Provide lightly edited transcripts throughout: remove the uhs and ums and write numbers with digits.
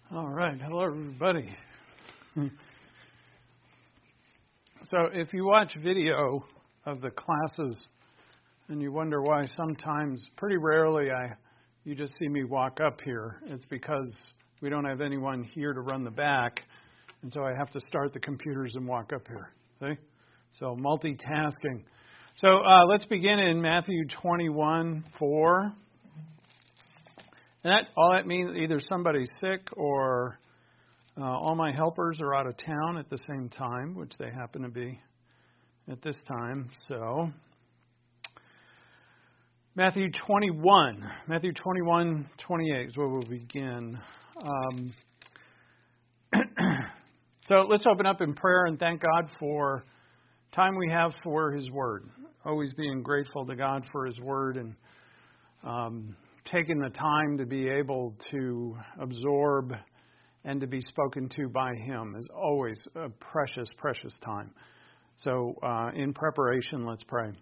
All right. Hello, everybody. So if you watch video of the classes and you wonder why sometimes, pretty rarely, you just see me walk up here, it's because we don't have anyone here to run the back, and so I have to start the computers and walk up here. See? So multitasking. So let's begin in Matthew 21:4. And all that means either somebody's sick or all my helpers are out of town at the same time, which they happen to be at this time. So Matthew 21:28 is where we'll begin. So let's open up in prayer and thank God for time we have for His Word. Always being grateful to God for His Word and taking the time to be able to absorb and to be spoken to by Him is always a precious, precious time. So in preparation, let's pray.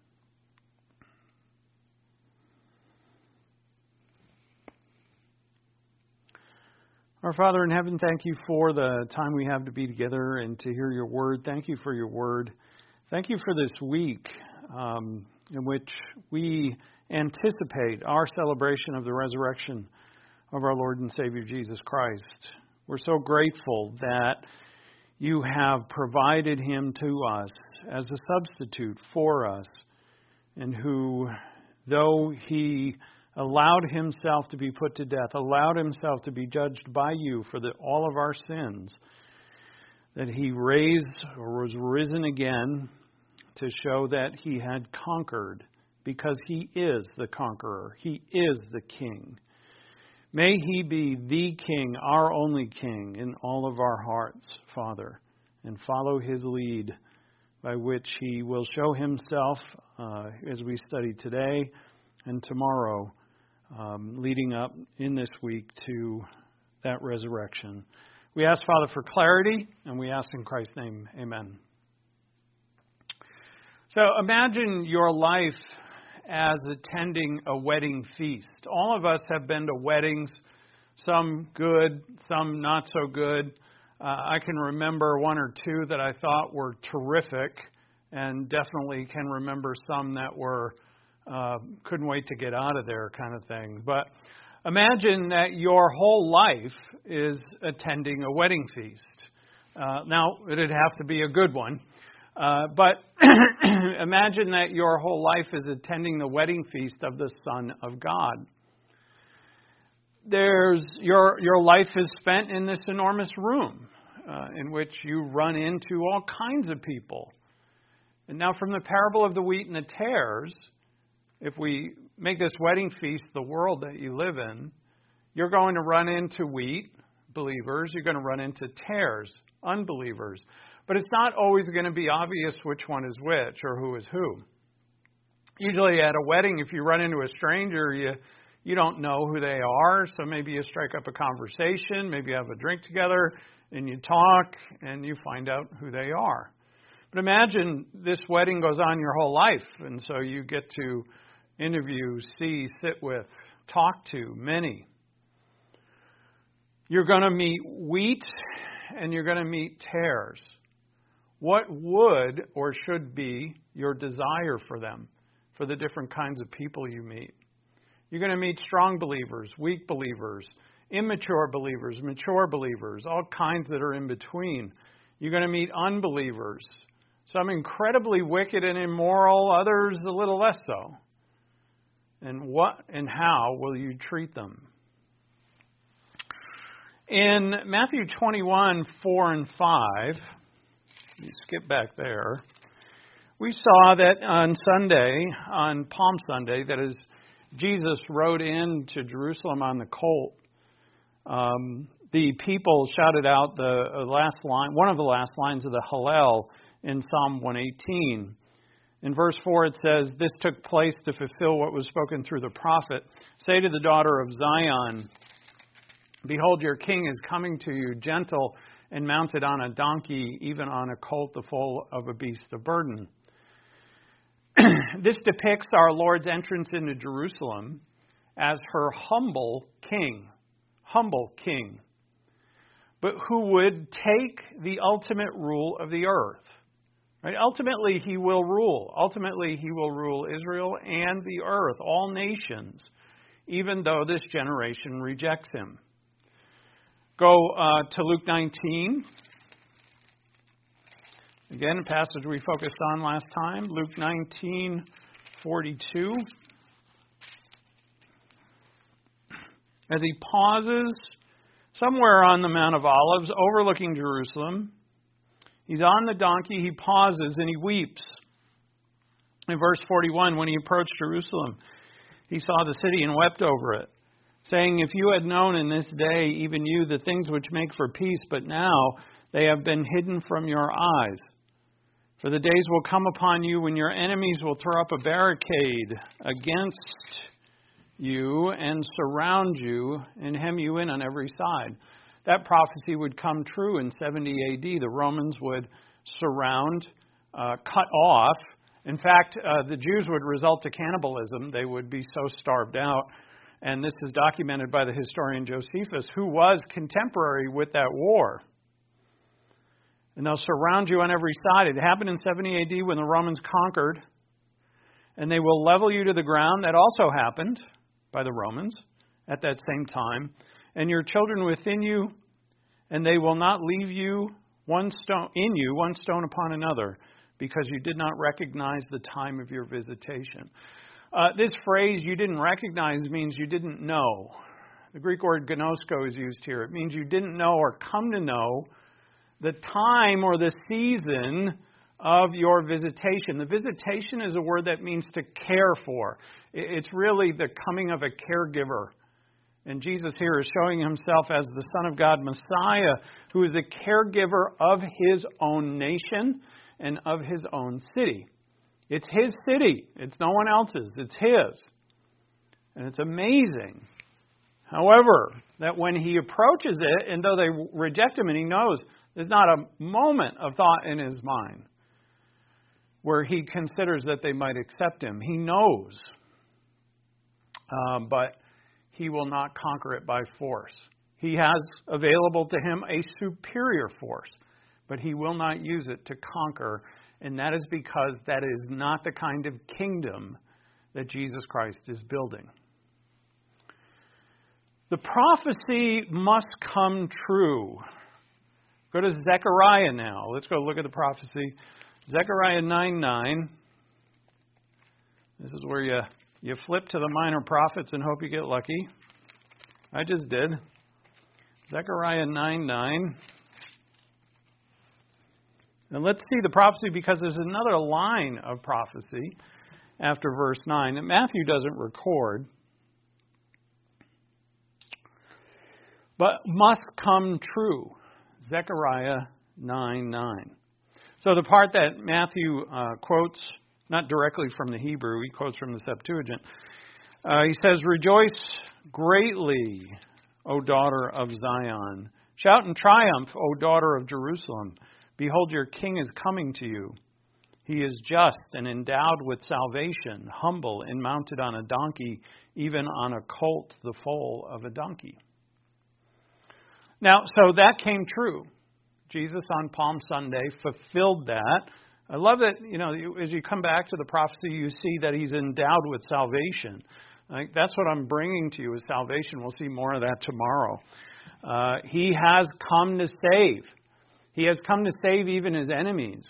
Our Father in heaven, thank you for the time we have to be together and to hear your word. Thank you for your word. Thank you for this week in which we anticipate our celebration of the resurrection of our Lord and Savior Jesus Christ. We're so grateful that you have provided Him to us as a substitute for us, and who, though He allowed Himself to be put to death, allowed Himself to be judged by you for all of our sins, that He raised or was risen again to show that He had conquered, because He is the conqueror. He is the King. May He be the King, our only King, in all of our hearts, Father, and follow His lead by which He will show Himself as we study today and tomorrow, leading up in this week to that resurrection. We ask, Father, for clarity, and we ask in Christ's name, amen. So imagine your life as attending a wedding feast. All of us have been to weddings, some good, some not so good. I can remember one or two that I thought were terrific, and definitely can remember some that were couldn't wait to get out of there kind of thing. But imagine that your whole life is attending a wedding feast. Now, it'd have to be a good one. But imagine that your whole life is attending the wedding feast of the Son of God. Your life is spent in this enormous room in which you run into all kinds of people. And now from the parable of the wheat and the tares, if we make this wedding feast the world that you live in, you're going to run into wheat, believers. You're going to run into tares, unbelievers. But it's not always going to be obvious which one is which or who is who. Usually at a wedding, if you run into a stranger, you don't know who they are. So maybe you strike up a conversation, maybe you have a drink together, and you talk, and you find out who they are. But imagine this wedding goes on your whole life, and so you get to interview, see, sit with, talk to many. You're going to meet wheat, and you're going to meet tares. What would or should be your desire for them, for the different kinds of people you meet? You're going to meet strong believers, weak believers, immature believers, mature believers, all kinds that are in between. You're going to meet unbelievers, some incredibly wicked and immoral, others a little less so. And what and how will you treat them? In Matthew 21:4 and 5, you skip back there, we saw that on Sunday, on Palm Sunday, that is, Jesus rode into Jerusalem on the colt. The people shouted out the last line, one of the last lines of the Hallel in Psalm 118. In verse 4 it says, "This took place to fulfill what was spoken through the prophet. Say to the daughter of Zion, behold, your king is coming to you, gentle and mounted on a donkey, even on a colt, the foal of a beast of burden." This depicts our Lord's entrance into Jerusalem as her humble king. Humble king. but who would take the ultimate rule of the earth. Right? Ultimately, he will rule. Ultimately, he will rule Israel and the earth, all nations, even though this generation rejects him. Go to Luke 19. Again, a passage we focused on last time. Luke 19:42. As he pauses somewhere on the Mount of Olives, overlooking Jerusalem, he's on the donkey, he pauses, and he weeps. In verse 41, when he approached Jerusalem, he saw the city and wept over it, saying, "If you had known in this day, even you, the things which make for peace, but now they have been hidden from your eyes. For the days will come upon you when your enemies will throw up a barricade against you and surround you and hem you in on every side." That prophecy would come true in 70 AD. The Romans would surround, cut off. In fact, the Jews would result to cannibalism. They would be so starved out. And this is documented by the historian Josephus, who was contemporary with that war. And they'll surround you on every side. It happened in 70 AD when the Romans conquered. And they will level you to the ground. That also happened by the Romans at that same time. And your children within you, and they will not leave you one stone upon another, because you did not recognize the time of your visitation. This phrase, "you didn't recognize," means you didn't know. The Greek word gnosko is used here. It means you didn't know or come to know the time or the season of your visitation. The visitation is a word that means to care for. It's really the coming of a caregiver. And Jesus here is showing himself as the Son of God, Messiah, who is a caregiver of his own nation and of his own city. It's his city. It's no one else's. It's his. And it's amazing. However, that when he approaches it, and though they reject him and he knows, there's not a moment of thought in his mind where he considers that they might accept him. He knows. But he will not conquer it by force. He has available to him a superior force, but he will not use it to conquer, and that is because that is not the kind of kingdom that Jesus Christ is building. The prophecy must come true. Go to Zechariah now. Let's go look at the prophecy. Zechariah 9:9. This is where you flip to the minor prophets and hope you get lucky. I just did. Zechariah 9:9. And let's see the prophecy, because there's another line of prophecy after verse 9 that Matthew doesn't record, but must come true. Zechariah 9:9. So the part that Matthew quotes, not directly from the Hebrew, he quotes from the Septuagint. He says, "Rejoice greatly, O daughter of Zion. Shout in triumph, O daughter of Jerusalem. Behold, your king is coming to you. He is just and endowed with salvation, humble and mounted on a donkey, even on a colt, the foal of a donkey." Now, so that came true. Jesus on Palm Sunday fulfilled that. I love that, as you come back to the prophecy, you see that he's endowed with salvation. That's what I'm bringing to you, is salvation. We'll see more of that tomorrow. He has come to save. He has come to save even his enemies.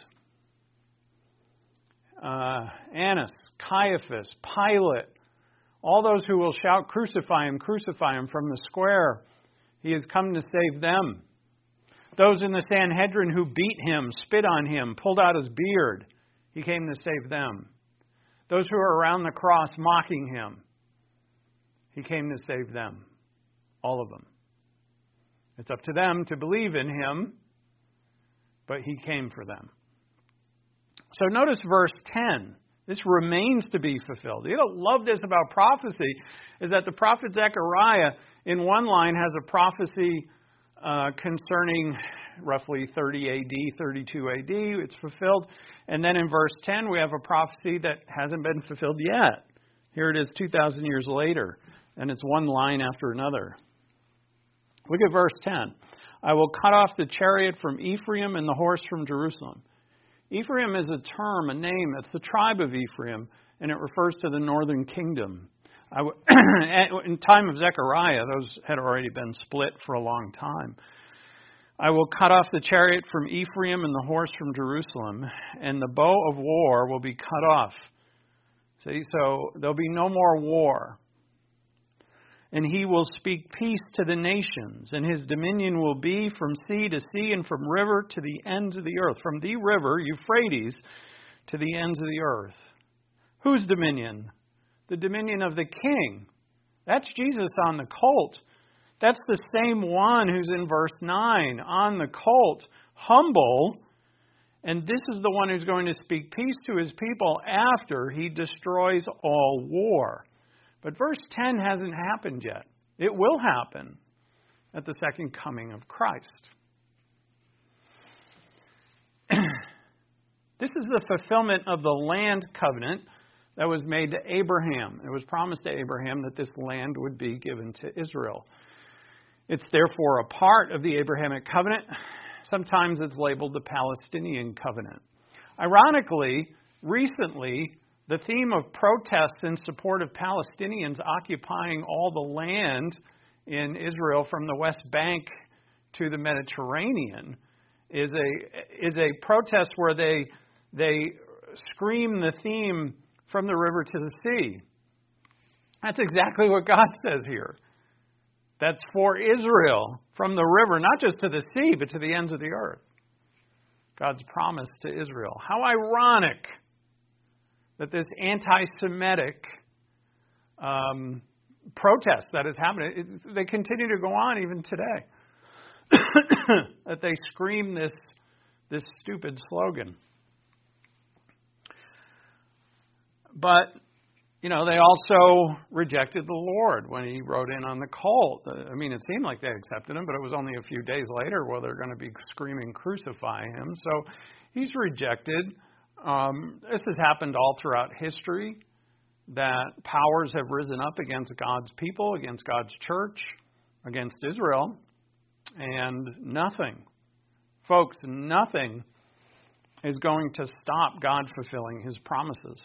Annas, Caiaphas, Pilate, all those who will shout, crucify him from the square. He has come to save them. Those in the Sanhedrin who beat him, spit on him, pulled out his beard, he came to save them. Those who are around the cross mocking him, he came to save them. All of them. It's up to them to believe in him, but he came for them. So notice verse 10. This remains to be fulfilled. You don't love this about prophecy, is that the prophet Zechariah in one line has a prophecy concerning roughly 30 AD, 32 AD. It's fulfilled. And then in verse 10, we have a prophecy that hasn't been fulfilled yet. Here it is 2,000 years later, and it's one line after another. Look at verse 10. I will cut off the chariot from Ephraim and the horse from Jerusalem. Ephraim is a term, a name. That's the tribe of Ephraim, and it refers to the northern kingdom. In time of Zechariah, those had already been split for a long time. I will cut off the chariot from Ephraim and the horse from Jerusalem, and the bow of war will be cut off. See, so there'll be no more war. And he will speak peace to the nations, and his dominion will be from sea to sea and from river to the ends of the earth. From the river, Euphrates, to the ends of the earth. Whose dominion? The dominion of the king. That's Jesus on the colt. That's the same one who's in verse 9, on the colt, humble. And this is the one who's going to speak peace to his people after he destroys all war. But verse 10 hasn't happened yet. It will happen at the second coming of Christ. This is the fulfillment of the land covenant that was made to Abraham. It was promised to Abraham that this land would be given to Israel. It's therefore a part of the Abrahamic covenant. Sometimes it's labeled the Palestinian covenant. Ironically, recently, the theme of protests in support of Palestinians occupying all the land in Israel from the West Bank to the Mediterranean is a protest where they scream the theme from the river to the sea. That's exactly what God says here. That's for Israel from the river, not just to the sea, but to the ends of the earth. God's promise to Israel. How ironic that this anti-Semitic protest that is happening, they continue to go on even today. That they scream this stupid slogan. But, they also rejected the Lord when he rode in on the colt. I mean, it seemed like they accepted him, but it was only a few days later where they're going to be screaming, crucify him. So he's rejected. This has happened all throughout history, that powers have risen up against God's people, against God's church, against Israel, and nothing is going to stop God fulfilling his promises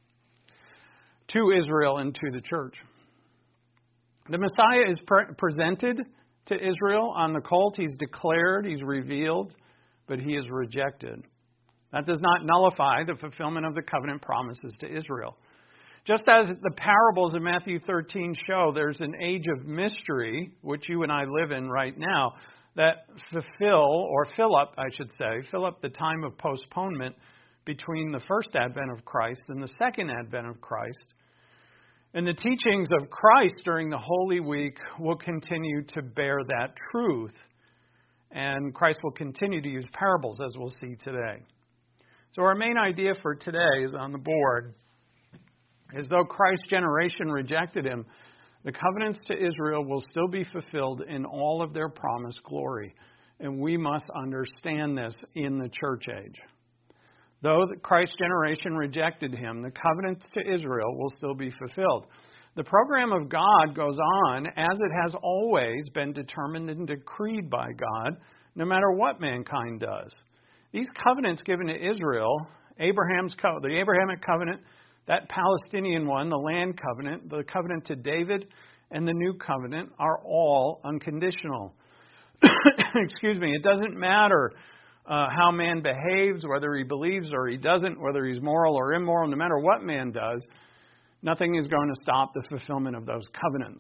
to Israel and to the church. The Messiah is presented to Israel on the colt. He's declared, he's revealed, but he is rejected. That does not nullify the fulfillment of the covenant promises to Israel. Just as the parables of Matthew 13 show, there's an age of mystery, which you and I live in right now, that fill up the time of postponement between the first advent of Christ and the second advent of Christ. And the teachings of Christ during the Holy Week will continue to bear that truth. And Christ will continue to use parables, as we'll see today. So our main idea for today is on the board. As though Christ's generation rejected him, the covenants to Israel will still be fulfilled in all of their promised glory. And we must understand this in the church age. Though Christ's generation rejected him, the covenants to Israel will still be fulfilled. The program of God goes on as it has always been determined and decreed by God, no matter what mankind does. These covenants given to Israel, the Abrahamic covenant, that Palestinian one, the land covenant, the covenant to David, and the new covenant are all unconditional. Excuse me, it doesn't matter how man behaves, whether he believes or he doesn't, whether he's moral or immoral, no matter what man does, nothing is going to stop the fulfillment of those covenants.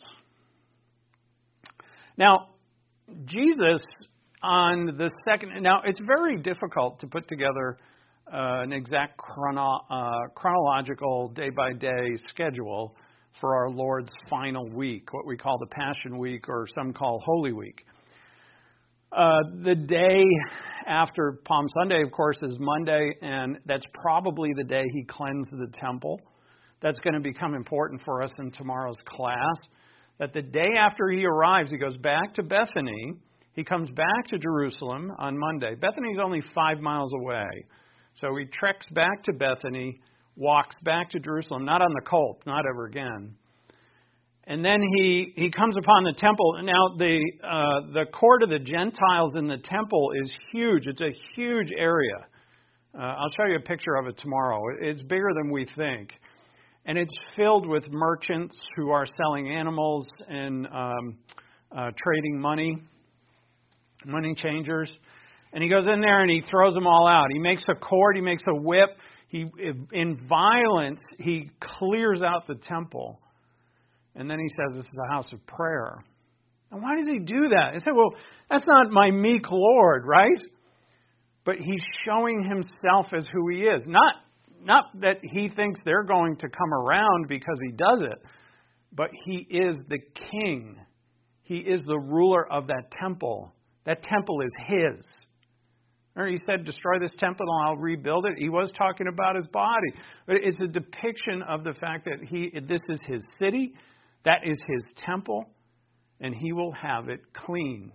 Now, Jesus on the second... Now, it's very difficult to put together an exact chronological day-by-day schedule for our Lord's final week, what we call the Passion Week, or some call Holy Week. The day after Palm Sunday, of course, is Monday, and that's probably the day he cleansed the temple. That's going to become important for us in tomorrow's class. That the day after he arrives, he goes back to Bethany. He comes back to Jerusalem on Monday. Bethany's only 5 miles away. So he treks back to Bethany, walks back to Jerusalem, not on the colt, not ever again. And then he comes upon the temple. Now, the court of the Gentiles in the temple is huge. It's a huge area. I'll show you a picture of it tomorrow. It's bigger than we think. And it's filled with merchants who are selling animals and trading money changers. And he goes in there and he throws them all out. He makes a cord, he makes a whip. In violence, he clears out the temple. And then he says this is a house of prayer. And why does he do that? He said, well, that's not my meek Lord, right? But he's showing himself as who he is. Not that he thinks they're going to come around because he does it, but he is the king. He is the ruler of that temple. That temple is his. Remember, he said, destroy this temple and I'll rebuild it. He was talking about his body. But it's a depiction of the fact that this is his city, that is his temple, and he will have it clean.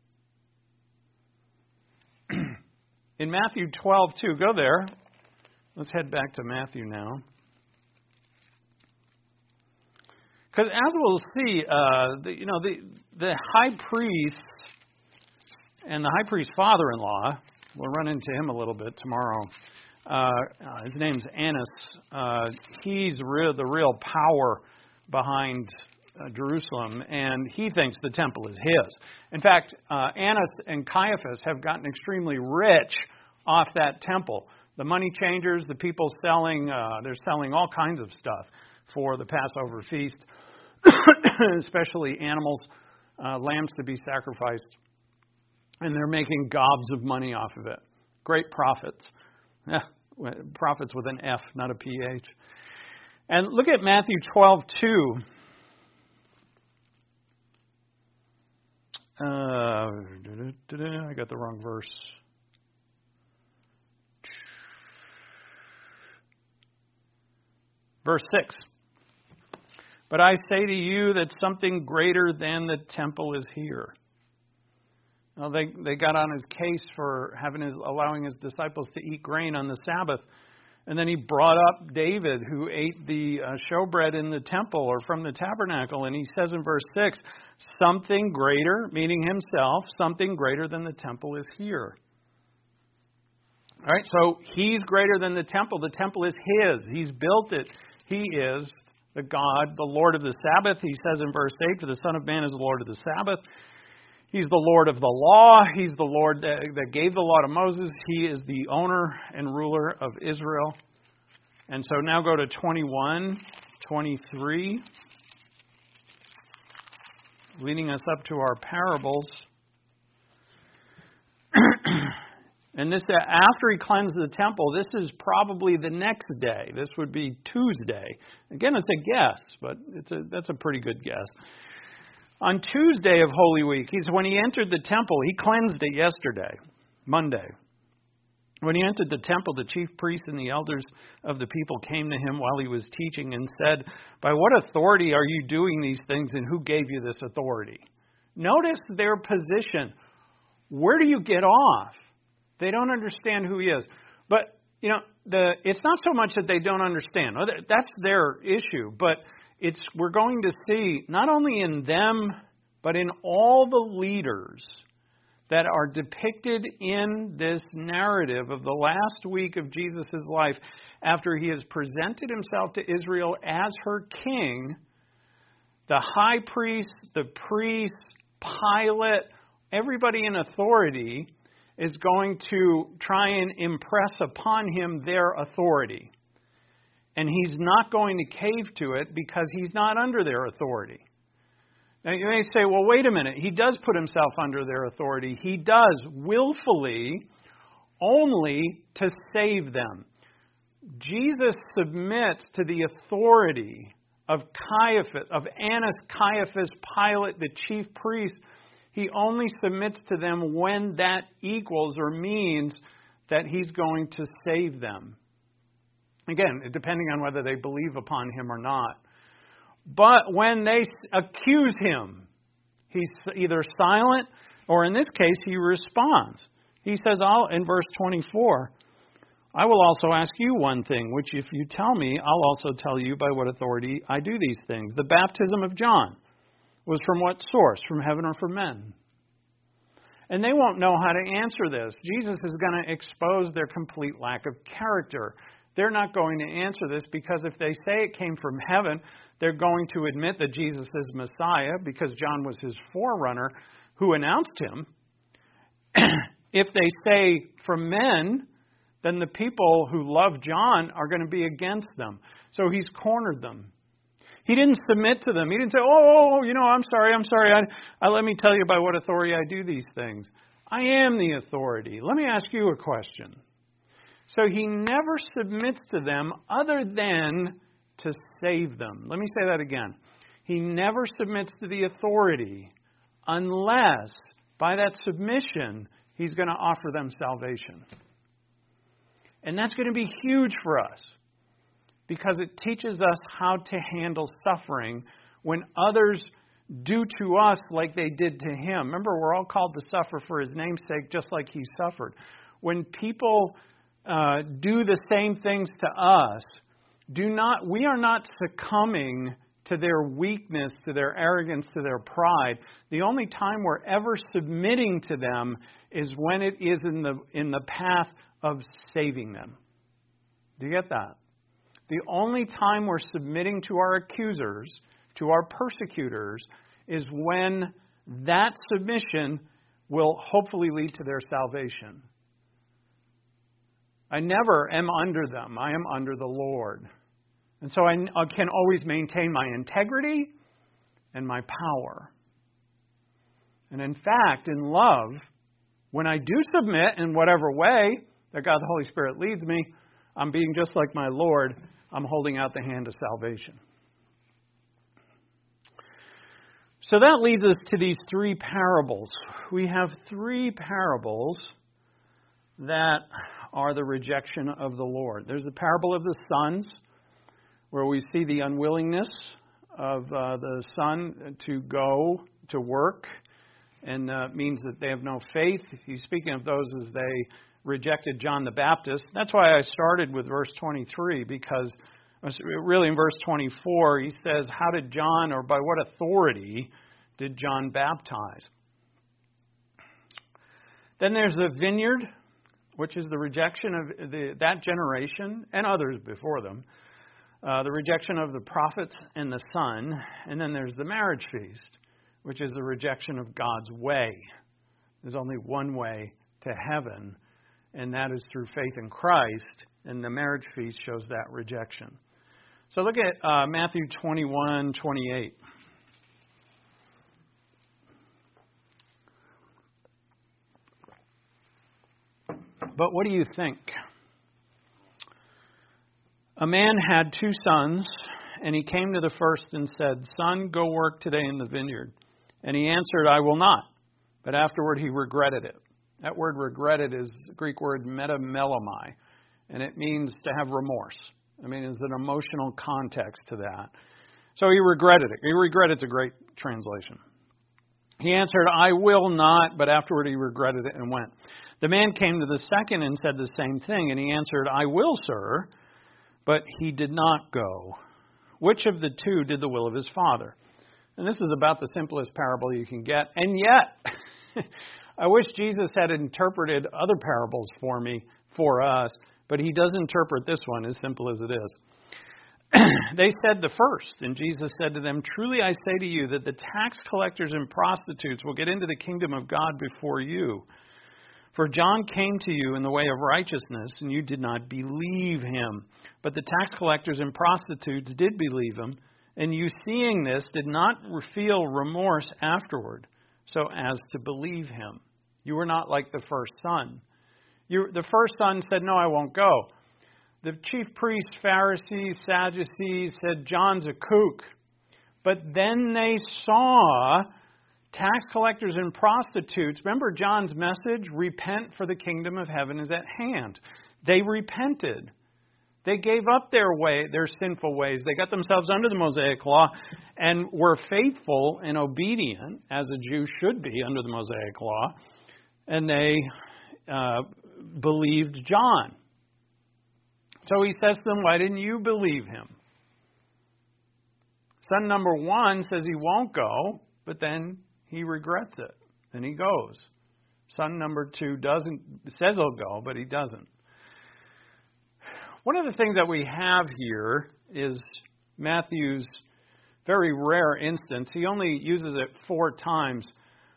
In Matthew 12:2, go there. Let's head back to Matthew now. Because as we'll see, the high priest and the high priest's father-in-law, we'll run into him a little bit tomorrow. His name's Annas. He's the real power behind Jerusalem, and he thinks the temple is his. In fact, Annas and Caiaphas have gotten extremely rich off that temple. The money changers, the people selling, they're selling all kinds of stuff for the Passover feast, especially animals, lambs to be sacrificed. And they're making gobs of money off of it. Great profits. Profits with an F, not a PH. And look at Matthew 12:2. I got the wrong verse. Verse 6. But I say to you that something greater than the temple is here. Well, they got on his case for allowing his disciples to eat grain on the Sabbath. And then he brought up David, who ate the showbread in the temple or from the tabernacle. And he says in verse 6, something greater, meaning himself, something greater than the temple is here. All right, so he's greater than the temple. The temple is his. He's built it. He is the God, the Lord of the Sabbath. He says in verse 8, for the Son of Man is the Lord of the Sabbath. He's the Lord of the law. He's the Lord that gave the law to Moses. He is the owner and ruler of Israel. And so now go to 21, 23, leading us up to our parables. And this, after he cleansed the temple, this is probably the next day. This would be Tuesday. Again, it's a guess, but that's a pretty good guess. On Tuesday of Holy Week, when he entered the temple, he cleansed it yesterday, Monday. When he entered the temple, the chief priests and the elders of the people came to him while he was teaching and said, by what authority are you doing these things, and who gave you this authority? Notice their position. Where do you get off? They don't understand who he is. But, it's not so much that they don't understand. That's their issue. But we're going to see, not only in them, but in all the leaders that are depicted in this narrative of the last week of Jesus' life, after he has presented himself to Israel as her king, the high priest, the priests, Pilate, everybody in authority is going to try and impress upon him their authority. And he's not going to cave to it because he's not under their authority. Now you may say, well, wait a minute. He does put himself under their authority. He does willfully only to save them. Jesus submits to the authority of Caiaphas, of Annas, Caiaphas, Pilate, the chief priest. He only submits to them when that equals or means that he's going to save them. Again, depending on whether they believe upon him or not. But when they accuse him, he's either silent or in this case, he responds. He says in verse 24, I will also ask you one thing, which if you tell me, I'll also tell you by what authority I do these things. The baptism of John was from what source? From heaven or from men? And they won't know how to answer this. Jesus is going to expose their complete lack of character. They're not going to answer this because if they say it came from heaven, they're going to admit that Jesus is Messiah because John was his forerunner who announced him. If they say from men, then the people who love John are going to be against them. So he's cornered them. He didn't submit to them. He didn't say, I'm sorry. Let me tell you by what authority I do these things. I am the authority. Let me ask you a question. So he never submits to them other than to save them. Let me say that again. He never submits to the authority unless by that submission he's going to offer them salvation. And that's going to be huge for us because it teaches us how to handle suffering when others do to us like they did to him. Remember, we're all called to suffer for his name's sake, just like he suffered. When people do the same things to us, we are not succumbing to their weakness, to their arrogance, to their pride. The only time we're ever submitting to them is when it is in the path of saving them. Do you get that? The only time we're submitting to our accusers, to our persecutors, is when that submission will hopefully lead to their salvation. I never am under them. I am under the Lord. And so I can always maintain my integrity and my power. And in fact, in love, when I do submit in whatever way that God the Holy Spirit leads me, I'm being just like my Lord. I'm holding out the hand of salvation. So that leads us to these three parables. We have three parables that are the rejection of the Lord. There's the parable of the sons, where we see the unwillingness of the son to go to work, and means that they have no faith. He's speaking of those as they rejected John the Baptist. That's why I started with verse 23, because really in verse 24, he says, how did John, or by what authority did John baptize? Then there's the vineyard, which is the rejection of that generation and others before them. The rejection of the prophets and the Son. And then there's the marriage feast, which is the rejection of God's way. There's only one way to heaven, and that is through faith in Christ. And the marriage feast shows that rejection. So look at Matthew 21:28. But what do you think? A man had two sons, and he came to the first and said, Son, go work today in the vineyard. And he answered, I will not. But afterward he regretted it. That word regretted is the Greek word metamelomai, and it means to have remorse. I mean, there's an emotional context to that. So he regretted it. Regretted is a great translation. He answered, I will not, but afterward he regretted it and went. The man came to the second and said the same thing, and he answered, I will, sir, but he did not go. Which of the two did the will of his father? And this is about the simplest parable you can get. And yet, I wish Jesus had interpreted other parables for us, but he does interpret this one as simple as it is. They said the first, and Jesus said to them, Truly I say to you that the tax collectors and prostitutes will get into the kingdom of God before you. For John came to you in the way of righteousness, and you did not believe him. But the tax collectors and prostitutes did believe him, and you seeing this did not feel remorse afterward, so as to believe him. You were not like the first son. The first son said, No, I won't go. The chief priests, Pharisees, Sadducees said, John's a kook. But then they saw tax collectors and prostitutes. Remember John's message? Repent, for the kingdom of heaven is at hand. They repented. They gave up their sinful ways. They got themselves under the Mosaic law and were faithful and obedient, as a Jew should be under the Mosaic law. And they believed John. So he says to them, why didn't you believe him? Son number 1 says he won't go, but then he regrets it, and he goes. Son number 2 says he'll go, but he doesn't. One of the things that we have here is Matthew's very rare instance. He only uses it 4 times.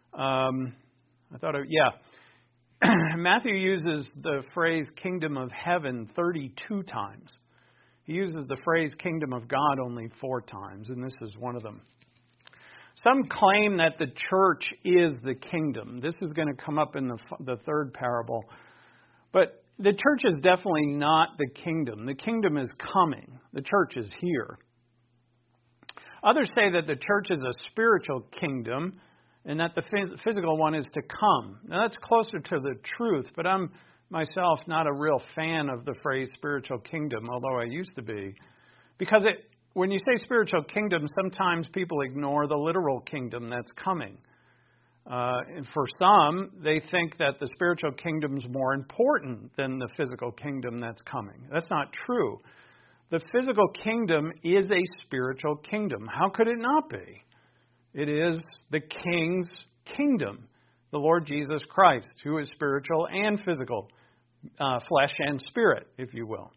Matthew uses the phrase kingdom of heaven 32 times. He uses the phrase kingdom of God only 4 times, and this is one of them. Some claim that the church is the kingdom. This is going to come up in the third parable. But the church is definitely not the kingdom. The kingdom is coming. The church is here. Others say that the church is a spiritual kingdom and that the physical one is to come. Now that's closer to the truth, but I'm myself not a real fan of the phrase spiritual kingdom, although I used to be. Because when you say spiritual kingdom, sometimes people ignore the literal kingdom that's coming. And for some, they think that the spiritual kingdom is more important than the physical kingdom that's coming. That's not true. The physical kingdom is a spiritual kingdom. How could it not be? It is the King's kingdom, the Lord Jesus Christ, who is spiritual and physical, flesh and spirit, if you will.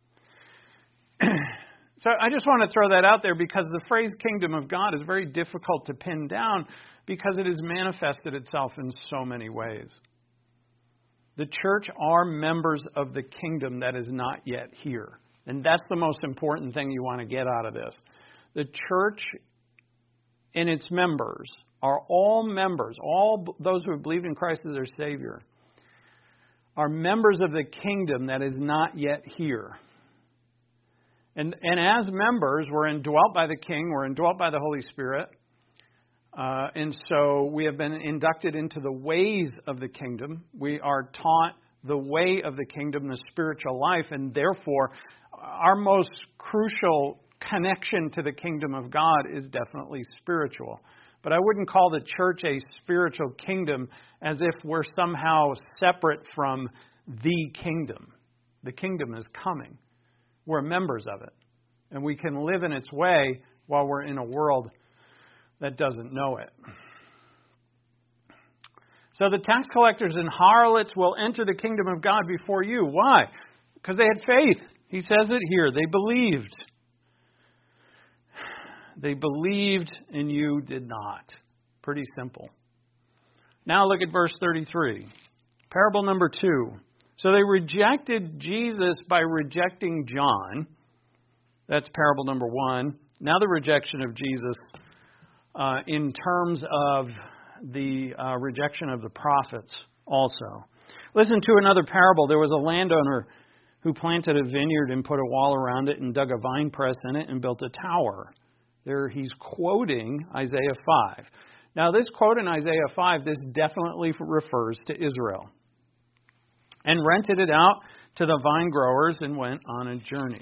So I just want to throw that out there because the phrase kingdom of God is very difficult to pin down because it has manifested itself in so many ways. The church are members of the kingdom that is not yet here. And that's the most important thing you want to get out of this. The church and its members are all members, all those who have believed in Christ as their Savior, are members of the kingdom that is not yet here. And as members, we're indwelt by the King, we're indwelt by the Holy Spirit. And so we have been inducted into the ways of the kingdom. We are taught the way of the kingdom, the spiritual life, and therefore our most crucial connection to the kingdom of God is definitely spiritual. But I wouldn't call the church a spiritual kingdom as if we're somehow separate from the kingdom. The kingdom is coming. We're members of it. And we can live in its way while we're in a world that doesn't know it. So the tax collectors and harlots will enter the kingdom of God before you. Why? Because they had faith. He says it here. They believed. They believed and you did not. Pretty simple. Now look at verse 33. Parable number 2. So they rejected Jesus by rejecting John. That's parable number 1. Now the rejection of Jesus in terms of the rejection of the prophets also. Listen to another parable. There was a landowner who planted a vineyard and put a wall around it and dug a vine press in it and built a tower. There he's quoting Isaiah 5. Now this quote in Isaiah 5, this definitely refers to Israel. And rented it out to the vine growers and went on a journey.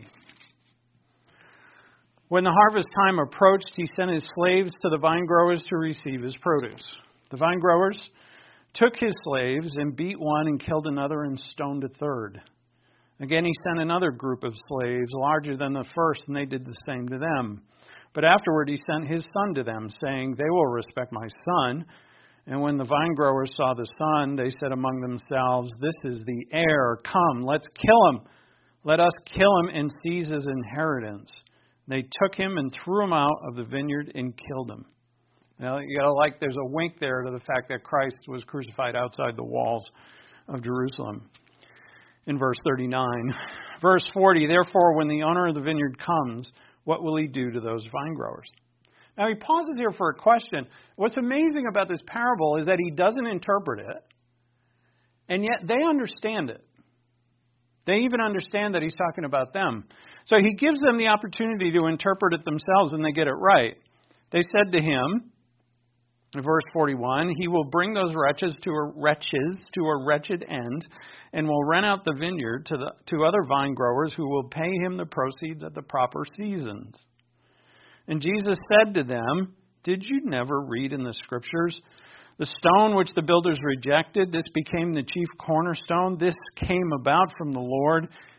When the harvest time approached, he sent his slaves to the vine growers to receive his produce. The vine growers took his slaves and beat one and killed another and stoned a third. Again, he sent another group of slaves larger than the first, and they did the same to them. But afterward he sent his son to them, saying, "They will respect my son." And when the vine growers saw the son, they said among themselves, "This is the heir. Come, let's kill him. Let us kill him and seize his inheritance." They took him and threw him out of the vineyard and killed him. Now, there's a wink there to the fact that Christ was crucified outside the walls of Jerusalem. In verse 39. Verse 40, therefore, when the owner of the vineyard comes, what will he do to those vine growers? Now, he pauses here for a question. What's amazing about this parable is that he doesn't interpret it, and yet they understand it. They even understand that he's talking about them. So he gives them the opportunity to interpret it themselves, and they get it right. They said to him, in verse 41, he will bring those wretches to a wretched end, and will rent out the vineyard to other vine growers who will pay him the proceeds at the proper seasons. And Jesus said to them, did you never read in the Scriptures, the stone which the builders rejected, this became the chief cornerstone. This came about from the Lord,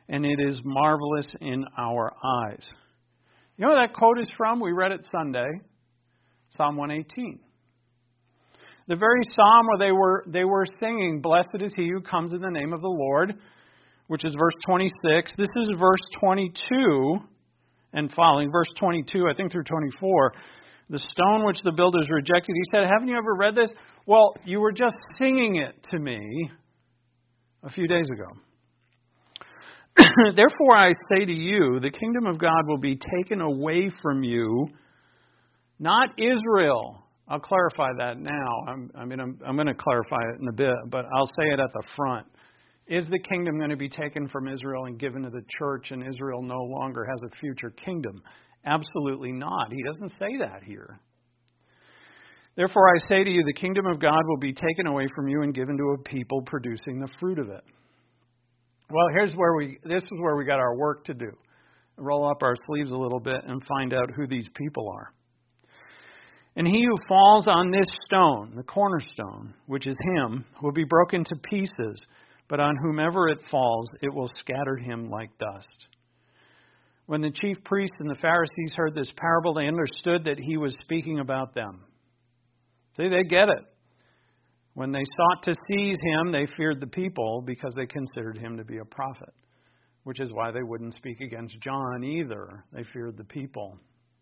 and it is marvelous in our eyes. You know where that quote is from? We read it Sunday, Psalm 118. The very psalm where they were singing, "Blessed is he who comes in the name of the Lord," which is verse 26. This is verse 22 and following. Verse 22, I think through 24. The stone which the builders rejected. He said, haven't you ever read this? Well, you were just singing it to me a few days ago. Therefore I say to you, the kingdom of God will be taken away from you, not Israel. I'll clarify that now. I'm going to clarify it in a bit, but I'll say it at the front. Is the kingdom going to be taken from Israel and given to the church, and Israel no longer has a future kingdom? Absolutely not. He doesn't say that here. Therefore I say to you, the kingdom of God will be taken away from you and given to a people producing the fruit of it. Well, this is where we got our work to do. Roll up our sleeves a little bit and find out who these people are. And he who falls on this stone, the cornerstone, which is him, will be broken to pieces, but on whomever it falls, it will scatter him like dust. When the chief priests and the Pharisees heard this parable, they understood that he was speaking about them. See, they get it. When they sought to seize him, they feared the people because they considered him to be a prophet, which is why they wouldn't speak against John either. They feared the people.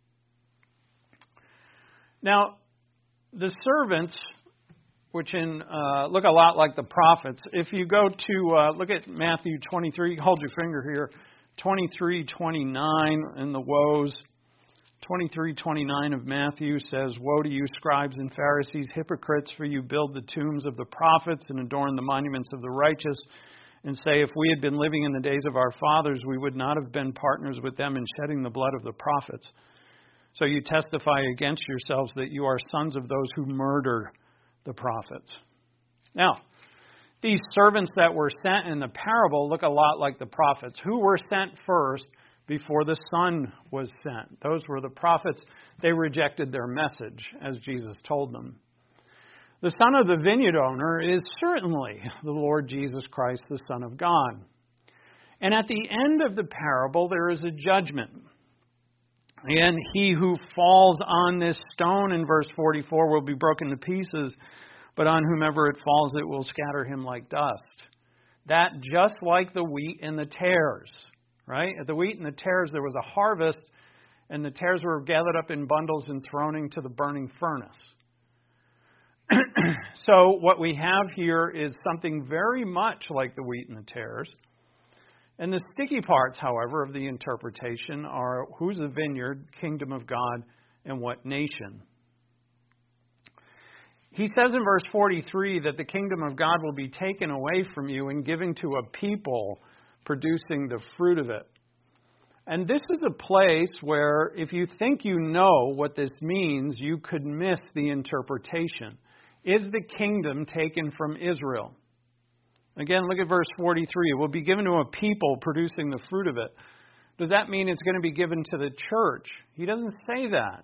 Now, the servants, which look a lot like the prophets. If you go to look at Matthew 23, hold your finger here, 23:29 in the woes. 23:29 of Matthew says, "Woe to you, scribes and Pharisees, hypocrites, for you build the tombs of the prophets and adorn the monuments of the righteous, and say, if we had been living in the days of our fathers, we would not have been partners with them in shedding the blood of the prophets. So you testify against yourselves that you are sons of those who murder the prophets." Now, these servants that were sent in the parable look a lot like the prophets. Who were sent first before the Son was sent? Those were the prophets. They rejected their message, as Jesus told them. The son of the vineyard owner is certainly the Lord Jesus Christ, the Son of God. And at the end of the parable, there is a judgment. And he who falls on this stone in verse 44 will be broken to pieces, but on whomever it falls, it will scatter him like dust. That just like the wheat and the tares, right? At the wheat and the tares, there was a harvest, and the tares were gathered up in bundles and thrown into the burning furnace. So what we have here is something very much like the wheat and the tares. And the sticky parts, however, of the interpretation are who's the vineyard, kingdom of God, and what nation. He says in verse 43 that the kingdom of God will be taken away from you and given to a people producing the fruit of it. And this is a place where if you think you know what this means, you could miss the interpretation. Is the kingdom taken from Israel? Again, look at verse 43. It will be given to a people producing the fruit of it. Does that mean it's going to be given to the church? He doesn't say that.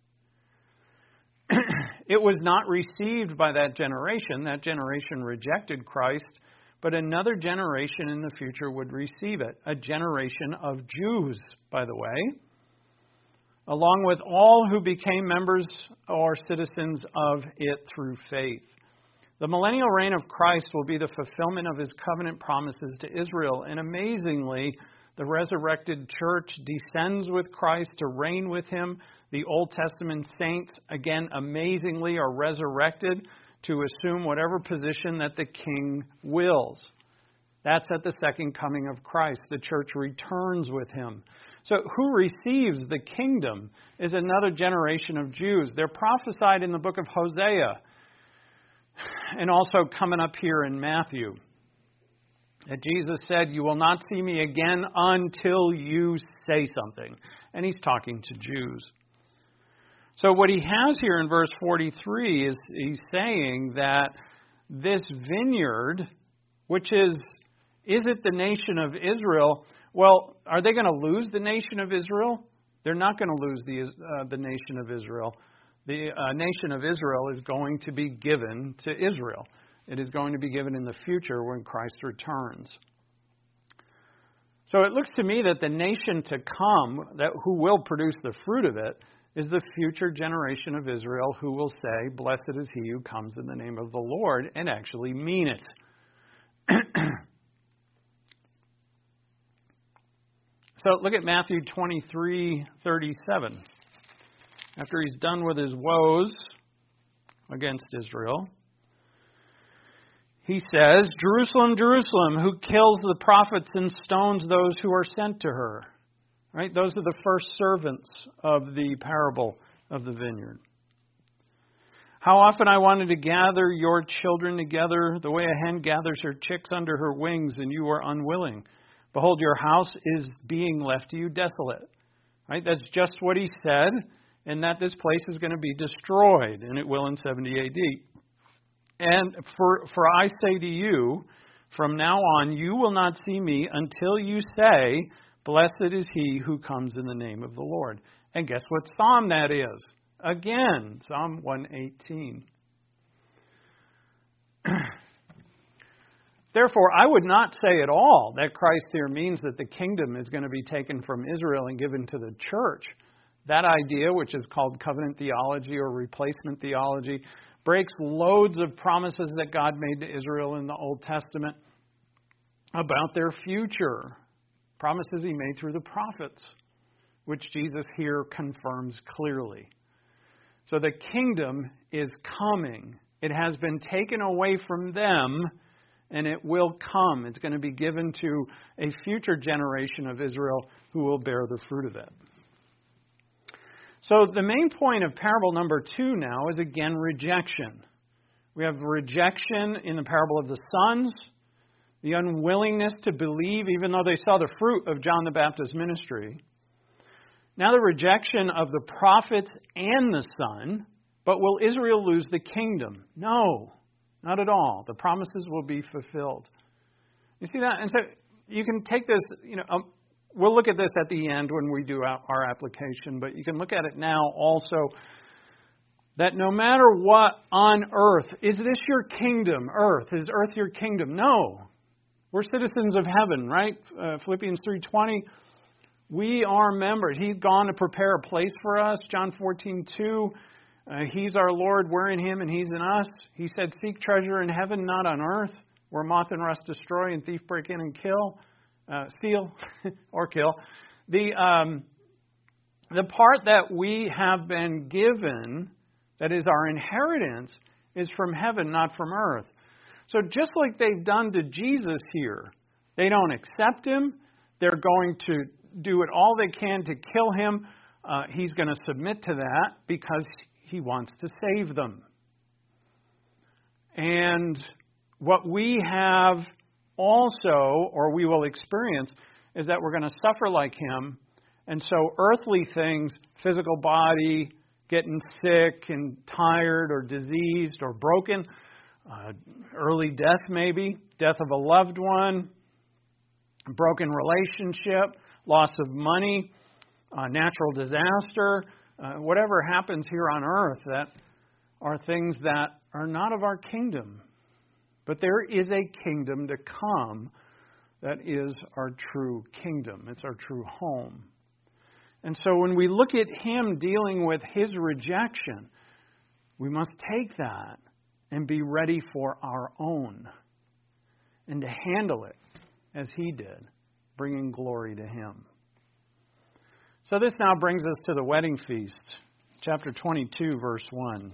It was not received by that generation. That generation rejected Christ, but another generation in the future would receive it. A generation of Jews, by the way, along with all who became members or citizens of it through faith. The millennial reign of Christ will be the fulfillment of his covenant promises to Israel. And amazingly, the resurrected church descends with Christ to reign with him. The Old Testament saints, again, amazingly, are resurrected to assume whatever position that the king wills. That's at the second coming of Christ. The church returns with him. So who receives the kingdom is another generation of Jews. They're prophesied in the book of Hosea and also coming up here in Matthew. That Jesus said, you will not see me again until you say something. And he's talking to Jews. So what he has here in verse 43 is he's saying that this vineyard, which is it the nation of Israel? Well, are they going to lose the nation of Israel? They're not going to lose the nation of Israel. The nation of Israel is going to be given to Israel. It is going to be given in the future when Christ returns. So it looks to me that the nation to come, that who will produce the fruit of it, is the future generation of Israel who will say, "Blessed is he who comes in the name of the Lord," and actually mean it. So look at Matthew 23:37. After he's done with his woes against Israel, he says, "Jerusalem, Jerusalem, who kills the prophets and stones those who are sent to her." Right? Those are the first servants of the parable of the vineyard. "How often I wanted to gather your children together the way a hen gathers her chicks under her wings, and you were unwilling. Behold, your house is being left to you desolate." Right? That's just what he said, and that this place is going to be destroyed, and it will in 70 AD. "And for I say to you, from now on you will not see me until you say, 'Blessed is he who comes in the name of the Lord.'" And guess what psalm that is? Again, Psalm 118. Therefore, I would not say at all that Christ here means that the kingdom is going to be taken from Israel and given to the church. That idea, which is called covenant theology or replacement theology, breaks loads of promises that God made to Israel in the Old Testament about their future. Promises he made through the prophets, which Jesus here confirms clearly. So the kingdom is coming. It has been taken away from them, and it will come. It's going to be given to a future generation of Israel who will bear the fruit of it. So the main point of parable number 2 now is again rejection. We have rejection in the parable of the sons, the unwillingness to believe even though they saw the fruit of John the Baptist's ministry. Now the rejection of the prophets and the Son. But will Israel lose the kingdom? No, not at all. The promises will be fulfilled. You see that? And so you can take this, we'll look at this at the end when we do our application, but you can look at it now also, that no matter what on earth, is this your kingdom, earth? Is earth your kingdom? No. We're citizens of heaven, right? Philippians 3:20, we are members. He's gone to prepare a place for us. John 14:2, He's our Lord, we're in Him and He's in us. He said, seek treasure in heaven, not on earth, where moth and rust destroy and thief break in and steal or kill. The part that we have been given, that is our inheritance, is from heaven, not from earth. So just like they've done to Jesus here, they don't accept Him. They're going to do it all they can to kill Him. He's going to submit to that because He wants to save them. And what we have also, or we will experience, is that we're going to suffer like Him. And so earthly things, physical body, getting sick and tired or diseased or broken, early death maybe, death of a loved one, broken relationship, loss of money, natural disaster, whatever happens here on earth, that are things that are not of our kingdom. But there is a kingdom to come that is our true kingdom. It's our true home. And so when we look at Him dealing with His rejection, we must take that and be ready for our own and to handle it as He did, bringing glory to Him. So this now brings us to the wedding feast, chapter 22, verse 1.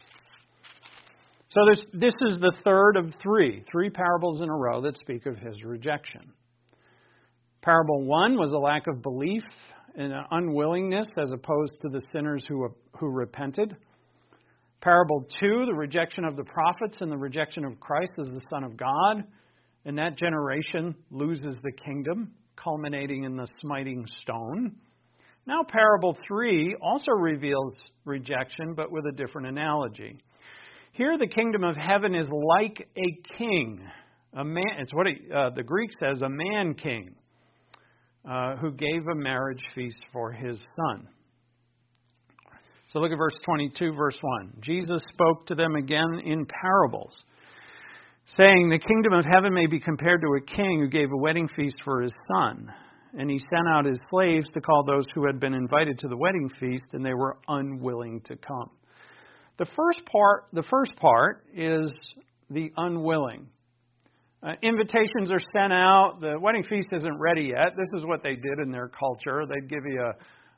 So this is the third of three parables in a row that speak of His rejection. Parable 1 was a lack of belief and an unwillingness as opposed to the sinners who repented. Parable 2, the rejection of the prophets and the rejection of Christ as the Son of God. And that generation loses the kingdom, culminating in the smiting stone. Now parable 3 also reveals rejection, but with a different analogy. Here the kingdom of heaven is like a king. A man, it's what the Greek says, a man king, who gave a marriage feast for his son. So look at verse 22, verse 1. Jesus spoke to them again in parables, saying, "The kingdom of heaven may be compared to a king who gave a wedding feast for his son. And he sent out his slaves to call those who had been invited to the wedding feast, and they were unwilling to come." The first part is the unwilling. Invitations are sent out. The wedding feast isn't ready yet. This is what they did in their culture. They'd give you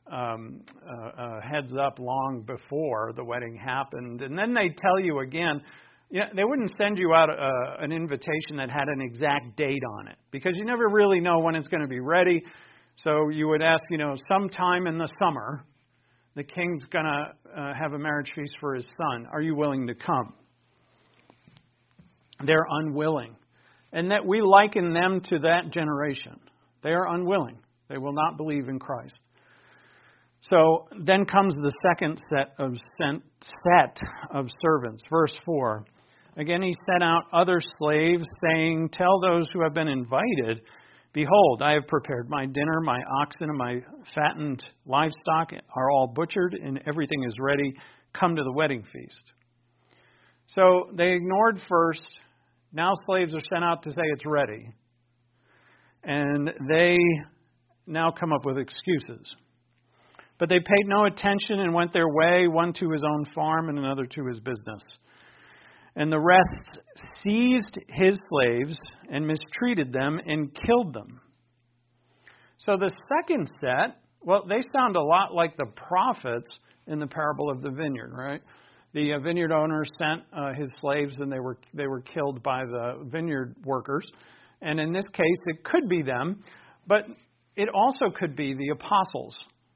a heads up long before the wedding happened, and then they'd tell you again. Yeah, they wouldn't send you out an invitation that had an exact date on it, because you never really know when it's going to be ready. So you would ask, sometime in the summer, the king's going to have a marriage feast for his son. Are you willing to come? They're unwilling. And that we liken them to that generation. They are unwilling. They will not believe in Christ. So then comes the second set of servants. Verse 4. Again, he sent out other slaves, saying, "Tell those who have been invited, behold, I have prepared my dinner, my oxen and my fattened livestock are all butchered, and everything is ready. Come to the wedding feast." So they ignored first. Now slaves are sent out to say it's ready. And they now come up with excuses. But they paid no attention and went their way, one to his own farm and another to his business. And the rest seized his slaves and mistreated them and killed them. So the second set, they sound a lot like the prophets in the parable of the vineyard, right? The vineyard owner sent his slaves, and they were killed by the vineyard workers. And in this case, it could be them, but it also could be the apostles.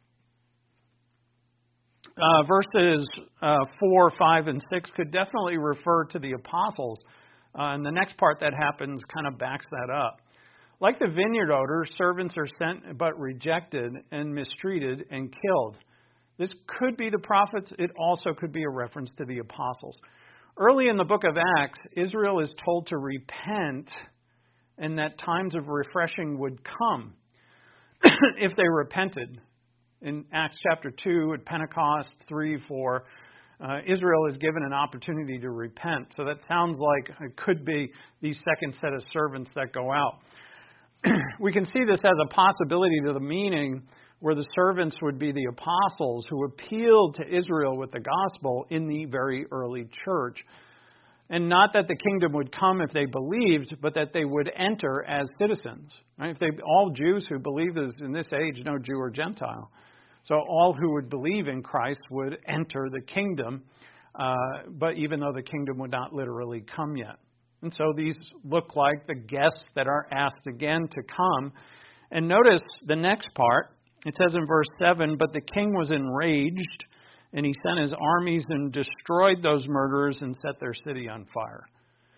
Verses 4, 5, and 6 could definitely refer to the apostles. And the next part that happens kind of backs that up. Like the vineyard owner, servants are sent but rejected and mistreated and killed. This could be the prophets. It also could be a reference to the apostles. Early in the book of Acts, Israel is told to repent and that times of refreshing would come if they repented. In Acts chapter 2, at Pentecost 3, 4, Israel is given an opportunity to repent. So that sounds like it could be the second set of servants that go out. We can see this as a possibility to the meaning where the servants would be the apostles who appealed to Israel with the gospel in the very early church. And not that the kingdom would come if they believed, but that they would enter as citizens. Right? All Jews who believe is in this age, no Jew or Gentile. So all who would believe in Christ would enter the kingdom, but even though the kingdom would not literally come yet. And so these look like the guests that are asked again to come. And notice the next part. It says in verse 7, "But the king was enraged, and he sent his armies and destroyed those murderers and set their city on fire."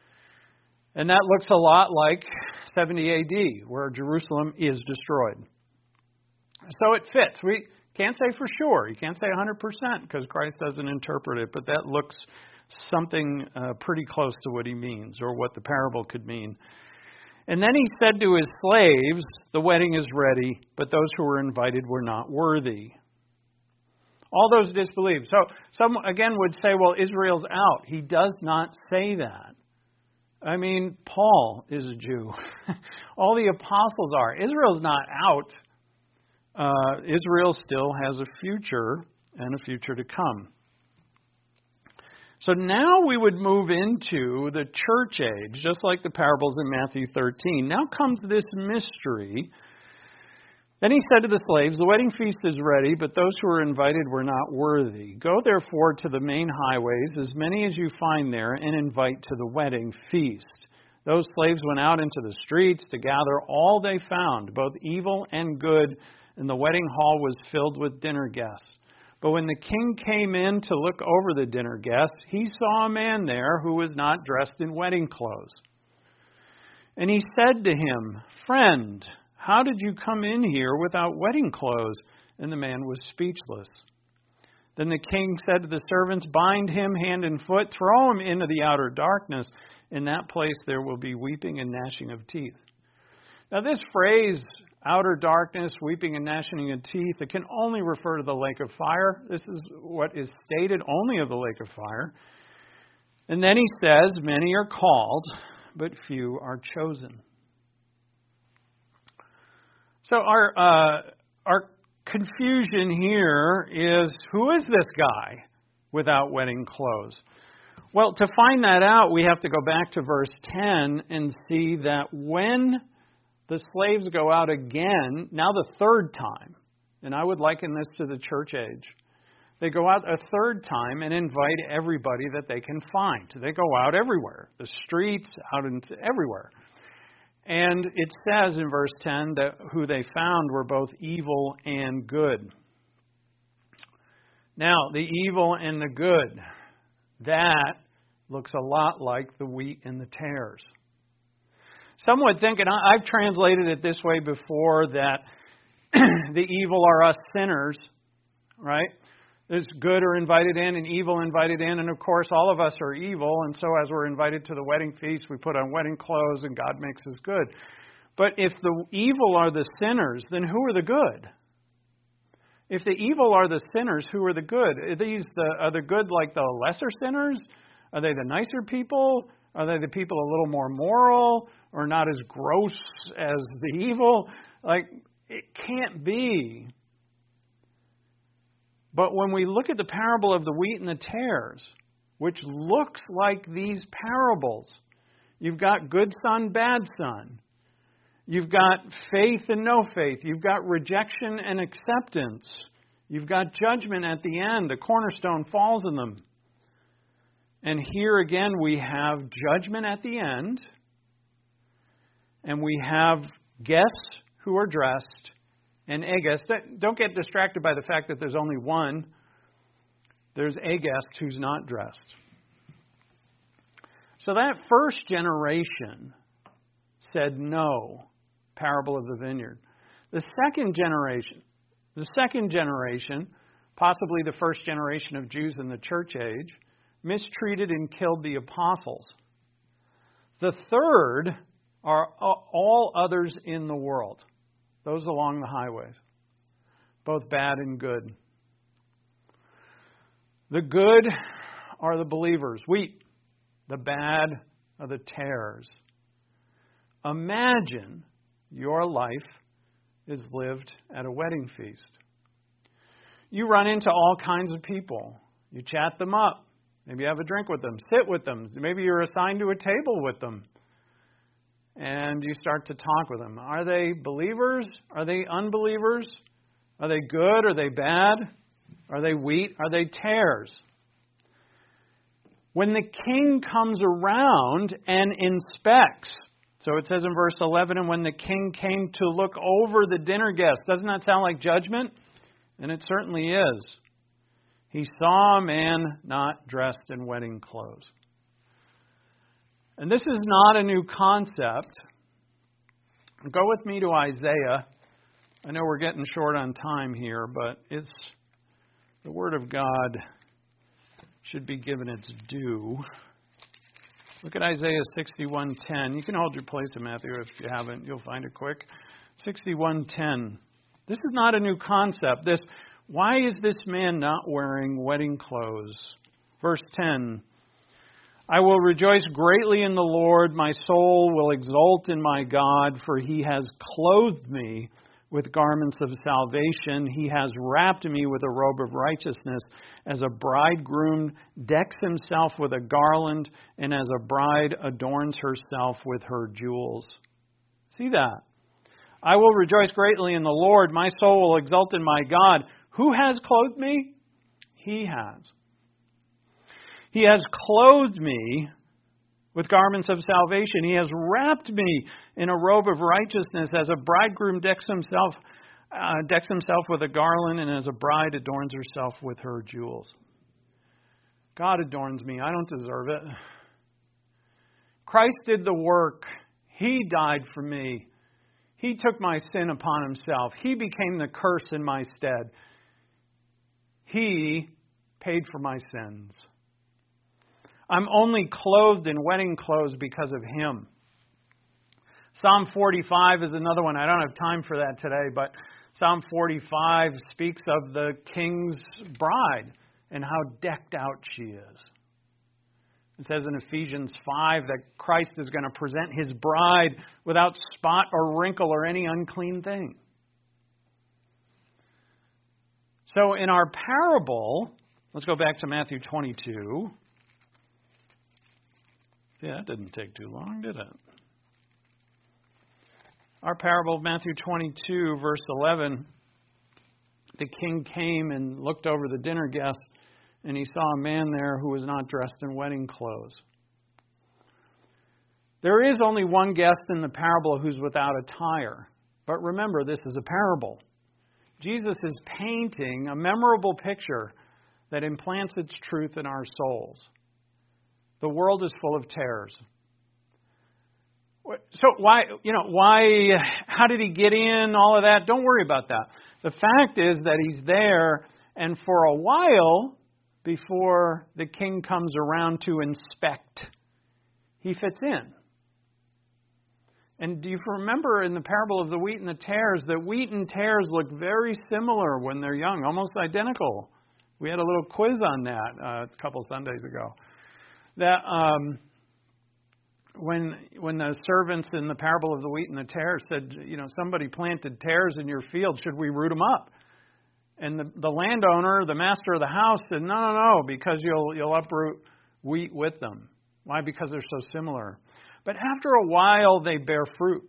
And that looks a lot like 70 AD, where Jerusalem is destroyed. So it fits. We can't say for sure. You can't say 100% because Christ doesn't interpret it, but that looks something pretty close to what he means or what the parable could mean. "And then he said to his slaves, 'The wedding is ready, but those who were invited were not worthy.'" All those disbelieved. So some, again, would say, well, Israel's out. He does not say that. I mean, Paul is a Jew. All the apostles are. Israel's not out. Israel still has a future and a future to come. So now we would move into the church age, just like the parables in Matthew 13. Now comes this mystery. "Then he said to the slaves, 'The wedding feast is ready, but those who were invited were not worthy. Go therefore to the main highways, as many as you find there, and invite to the wedding feast.' Those slaves went out into the streets to gather all they found, both evil and good, and the wedding hall was filled with dinner guests. But when the king came in to look over the dinner guests, he saw a man there who was not dressed in wedding clothes. And he said to him, 'Friend, how did you come in here without wedding clothes?' And the man was speechless. Then the king said to the servants, 'Bind him hand and foot, throw him into the outer darkness. In that place there will be weeping and gnashing of teeth.'" Now this phrase, outer darkness, weeping and gnashing of teeth, it can only refer to the lake of fire. This is what is stated only of the lake of fire. And then he says, "Many are called, but few are chosen. So our confusion here is, who is this guy without wedding clothes? Well, to find that out, we have to go back to verse 10 and see that when the slaves go out again, now the third time, and I would liken this to the church age, they go out a third time and invite everybody that they can find. They go out everywhere, the streets, out into everywhere. And it says in verse 10 that who they found were both evil and good. Now, the evil and the good, that looks a lot like the wheat and the tares. Some would think, and I've translated it this way before, that the evil are us sinners, right? There's good are invited in and evil invited in, and of course all of us are evil, and so as we're invited to the wedding feast, we put on wedding clothes and God makes us good. But if the evil are the sinners, then who are the good? If the evil are the sinners, who are the good? Are the good like the lesser sinners? Are they the nicer people? Are they the people a little more moral or not as gross as the evil? Like, it can't be. But when we look at the parable of the wheat and the tares, which looks like these parables, you've got good son, bad son. You've got faith and no faith. You've got rejection and acceptance. You've got judgment at the end. The cornerstone falls in them. And here again we have judgment at the end. And we have guests who are dressed. And a guest. Don't get distracted by the fact that there's only one. There's a guest who's not dressed. So that first generation said no. Parable of the vineyard. The second generation, possibly the first generation of Jews in the church age, mistreated and killed the apostles. The third are all others in the world. Those along the highways, both bad and good. The good are the believers, wheat. The bad are the tares. Imagine your life is lived at a wedding feast. You run into all kinds of people. You chat them up. Maybe you have a drink with them, sit with them. Maybe you're assigned to a table with them. And you start to talk with them. Are they believers? Are they unbelievers? Are they good? Are they bad? Are they wheat? Are they tares? When the king comes around and inspects, so it says in verse 11, and when the king came to look over the dinner guests, doesn't that sound like judgment? And it certainly is. He saw a man not dressed in wedding clothes. And this is not a new concept. Go with me to Isaiah. I know we're getting short on time here, but it's the Word of God should be given its due. Look at Isaiah 61:10. You can hold your place in Matthew if you haven't. You'll find it quick. 61:10. This is not a new concept. Why is this man not wearing wedding clothes? Verse 10. I will rejoice greatly in the Lord. My soul will exult in my God, for He has clothed me with garments of salvation. He has wrapped me with a robe of righteousness, as a bridegroom decks himself with a garland, and as a bride adorns herself with her jewels. See that? I will rejoice greatly in the Lord. My soul will exult in my God. Who has clothed me? He has. He has clothed me with garments of salvation. He has wrapped me in a robe of righteousness, as a bridegroom decks himself with a garland, and as a bride adorns herself with her jewels. God adorns me. I don't deserve it. Christ did the work. He died for me. He took my sin upon Himself. He became the curse in my stead. He paid for my sins. I'm only clothed in wedding clothes because of Him. Psalm 45 is another one. I don't have time for that today, but Psalm 45 speaks of the king's bride and how decked out she is. It says in Ephesians 5 that Christ is going to present His bride without spot or wrinkle or any unclean thing. So in our parable, let's go back to Matthew 22. See, that didn't take too long, did it? Our parable of Matthew 22, verse 11, the king came and looked over the dinner guests, and he saw a man there who was not dressed in wedding clothes. There is only one guest in the parable who's without attire. But remember, this is a parable. Jesus is painting a memorable picture that implants its truth in our souls. The world is full of tares. So how did he get in, all of that? Don't worry about that. The fact is that he's there, and for a while, before the king comes around to inspect, he fits in. And do you remember in the parable of the wheat and the tares, that wheat and tares look very similar when they're young, almost identical. We had a little quiz on that a couple Sundays ago. That when the servants in the parable of the wheat and the tares said, somebody planted tares in your field, should we root them up? And the landowner, the master of the house, said, no, because you'll uproot wheat with them. Why? Because they're so similar. But after a while, they bear fruit.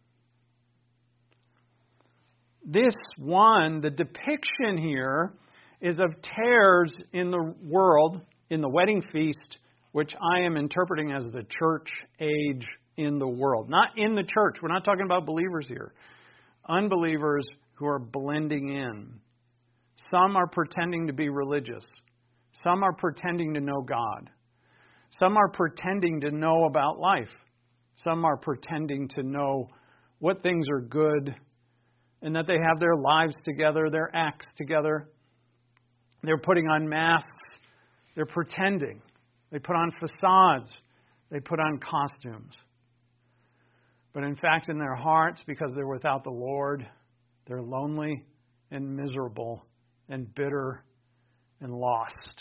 The depiction here is of tares in the world, in the wedding feast, which I am interpreting as the church age in the world. Not in the church. We're not talking about believers here. Unbelievers who are blending in. Some are pretending to be religious. Some are pretending to know God. Some are pretending to know about life. Some are pretending to know what things are good and that they have their lives together, their acts together. They're putting on masks. They're pretending. They put on facades. They put on costumes. But in fact, in their hearts, because they're without the Lord, they're lonely and miserable and bitter and lost.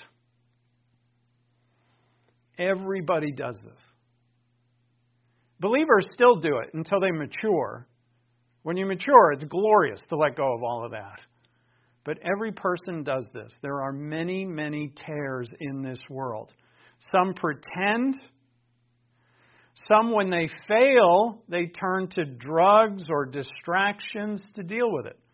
Everybody does this. Believers still do it until they mature. When you mature, it's glorious to let go of all of that. But every person does this. There are many, many tares in this world. Some pretend. Some, when they fail, they turn to drugs or distractions to deal with it.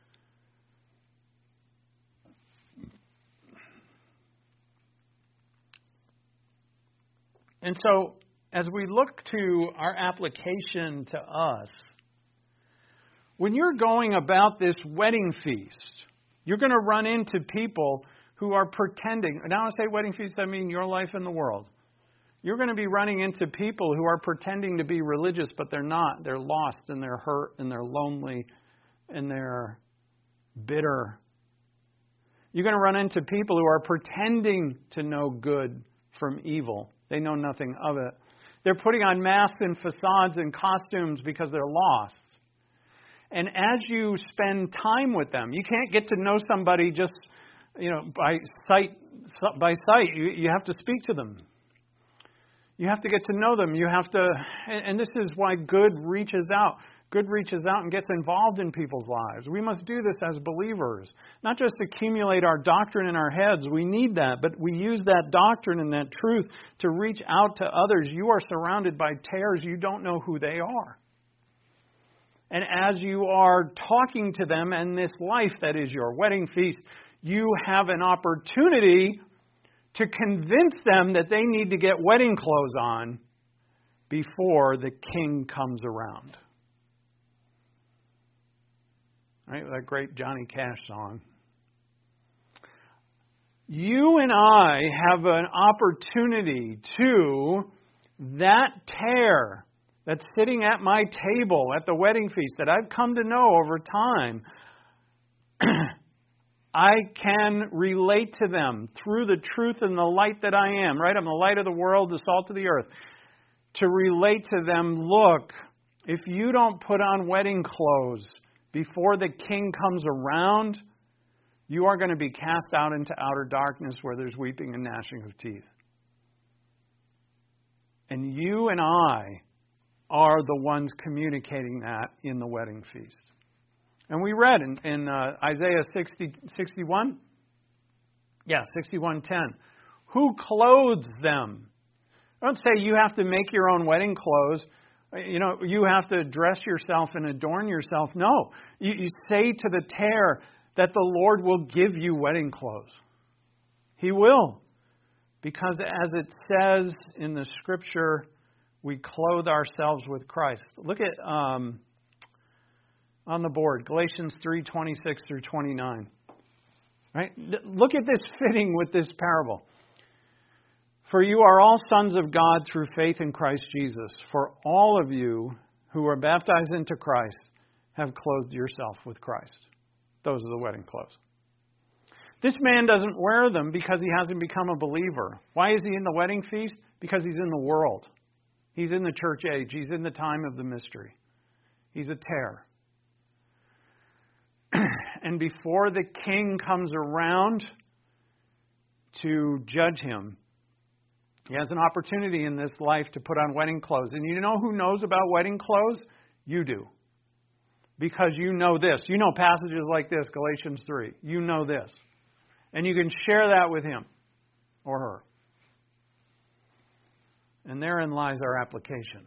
And so, as we look to our application to us, when you're going about this wedding feast, you're going to run into people who are pretending. Now, when I say wedding feast, I mean your life in the world. You're going to be running into people who are pretending to be religious, but they're not. They're lost, and they're hurt, and they're lonely, and they're bitter. You're going to run into people who are pretending to know good from evil. They know nothing of it. They're putting on masks and facades and costumes because they're lost. And as you spend time with them, you can't get to know somebody just, by sight. You have to speak to them. You have to get to know them. You have to, and this is why good reaches out. Good reaches out and gets involved in people's lives. We must do this as believers. Not just accumulate our doctrine in our heads. We need that. But we use that doctrine and that truth to reach out to others. You are surrounded by tares. You don't know who they are. And as you are talking to them in this life that is your wedding feast, you have an opportunity to convince them that they need to get wedding clothes on before the king comes around. Right? That great Johnny Cash song. You and I have an opportunity to, that tare that's sitting at my table at the wedding feast that I've come to know over time, I can relate to them through the truth and the light that I am. Right? I'm the light of the world, the salt of the earth. To relate to them, look, if you don't put on wedding clothes before the king comes around, you are going to be cast out into outer darkness where there's weeping and gnashing of teeth. and I are the ones communicating that in the wedding feast. And we read in Isaiah 61. Yeah, 61:10. Who clothes them? Don't say you have to make your own wedding clothes. You have to dress yourself and adorn yourself. No. You say to the tare that the Lord will give you wedding clothes. He will. Because as it says in the Scripture, we clothe ourselves with Christ. Look at on the board, Galatians 3:26 through 29. Right? Look at this fitting with this parable. For you are all sons of God through faith in Christ Jesus. For all of you who are baptized into Christ have clothed yourself with Christ. Those are the wedding clothes. This man doesn't wear them because he hasn't become a believer. Why is he in the wedding feast? Because he's in the world. He's in the church age. He's in the time of the mystery. He's a tare. And before the king comes around to judge him, he has an opportunity in this life to put on wedding clothes. And you know who knows about wedding clothes? You do. Because you know this. You know passages like this, Galatians 3. You know this. And you can share that with him or her. And therein lies our application.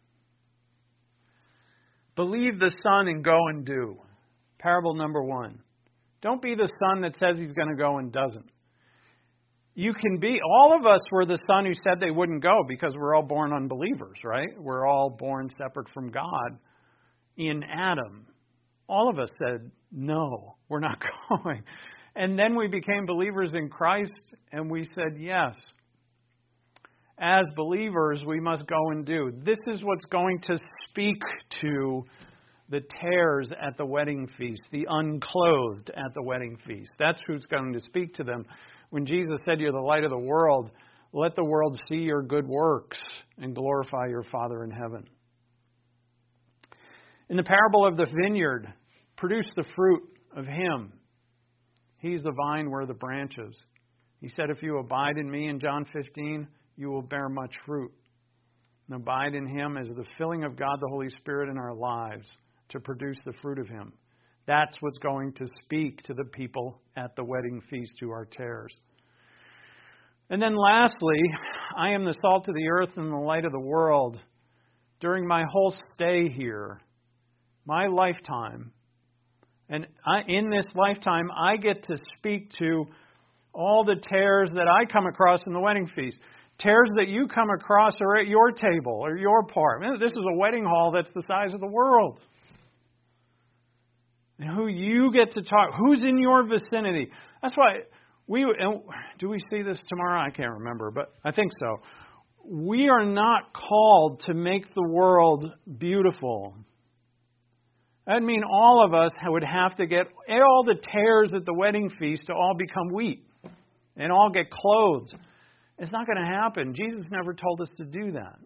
Believe the Son and go and do. Parable number 1. Don't be the son that says he's going to go and doesn't. You can be, all of us were the son who said they wouldn't go because we're all born unbelievers, right? We're all born separate from God in Adam. All of us said, no, we're not going. And then we became believers in Christ and we said, yes. As believers, we must go and do. This is what's going to speak to the tares at the wedding feast, the unclothed at the wedding feast. That's who's going to speak to them. When Jesus said, you're the light of the world, let the world see your good works and glorify your Father in heaven. In the parable of the vineyard, produce the fruit of Him. He's the vine, we're the branches. He said, if you abide in me, in John 15, you will bear much fruit. And abide in Him as the filling of God, the Holy Spirit, in our lives to produce the fruit of Him. That's what's going to speak to the people at the wedding feast who are tares. And then lastly, I am the salt of the earth and the light of the world. During my whole stay here, my lifetime, and in this lifetime, I get to speak to all the tares that I come across in the wedding feast. Tares that you come across are at your table or your part. This is a wedding hall that's the size of the world. And who you get to talk, who's in your vicinity. That's why do we see this tomorrow? I can't remember, but I think so. We are not called to make the world beautiful. That'd mean all of us would have to get all the tares at the wedding feast to all become wheat and all get clothes. It's not going to happen. Jesus never told us to do that.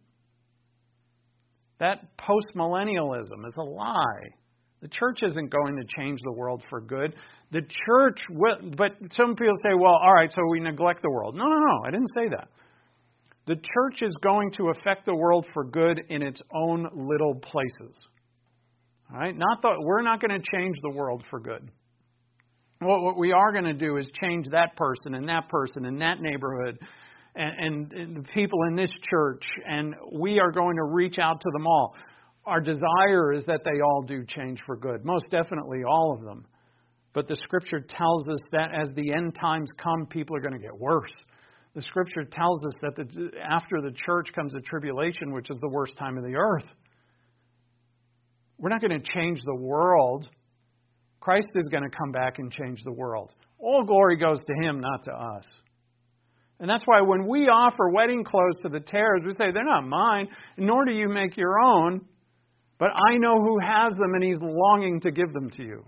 That postmillennialism is a lie. The church isn't going to change the world for good. The church will, but some people say, well, all right, so we neglect the world. No, I didn't say that. The church is going to affect the world for good in its own little places. All right? We're not going to change the world for good. What we are going to do is change that person and that neighborhood and the people in this church, and we are going to reach out to them all. Our desire is that they all do change for good. Most definitely all of them. But the Scripture tells us that as the end times come, people are going to get worse. The Scripture tells us that after the church comes the tribulation, which is the worst time of the earth. We're not going to change the world. Christ is going to come back and change the world. All glory goes to Him, not to us. And that's why when we offer wedding clothes to the tares, we say, they're not mine, nor do you make your own. But I know who has them, and He's longing to give them to you.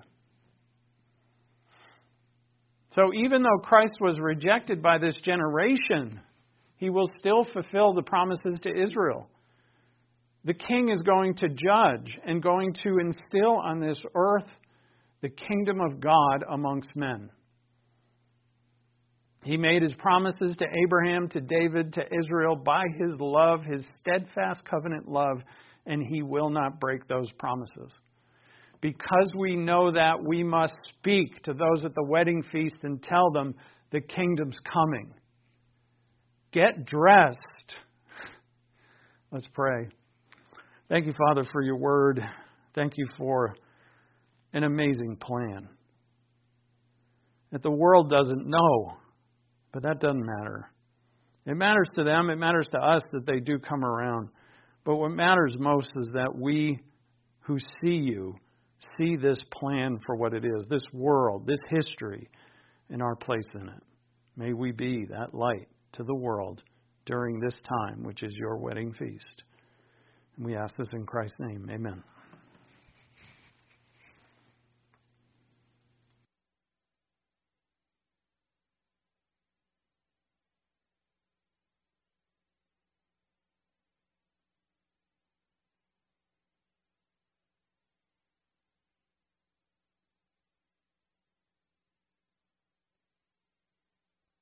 So even though Christ was rejected by this generation, He will still fulfill the promises to Israel. The King is going to judge and going to instill on this earth the kingdom of God amongst men. He made his promises to Abraham, to David, to Israel by his love, his steadfast covenant love, and he will not break those promises. Because we know that, we must speak to those at the wedding feast and tell them the kingdom's coming. Get dressed. Let's pray. Thank you, Father, for your word. Thank you for an amazing plan that the world doesn't know, but that doesn't matter. It matters to them. It matters to us that they do come around. But what matters most is that we who see you see this plan for what it is, this world, this history, and our place in it. May we be that light to the world during this time, which is your wedding feast. And we ask this in Christ's name. Amen.